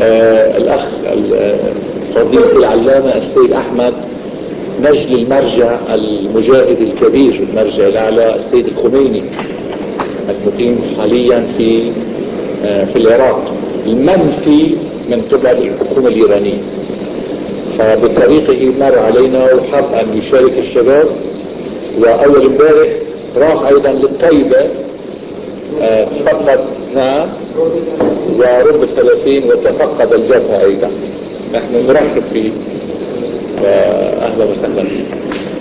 الأخ فضيلة العلامة السيد أحمد نجل المرجع المجاهد الكبير، المرجع الأعلى السيد الخميني المقيم حاليا في العراق، المنفي من قبل الحكومة الإيرانية. فبطريقه مر علينا وحب أن يشارك الشباب، وأول امبارح راح أيضا للطيبة تفقد ورب 30 وتفقد الجبهة أيضا. نحن نرحب فيه، فأهلا وسهلا.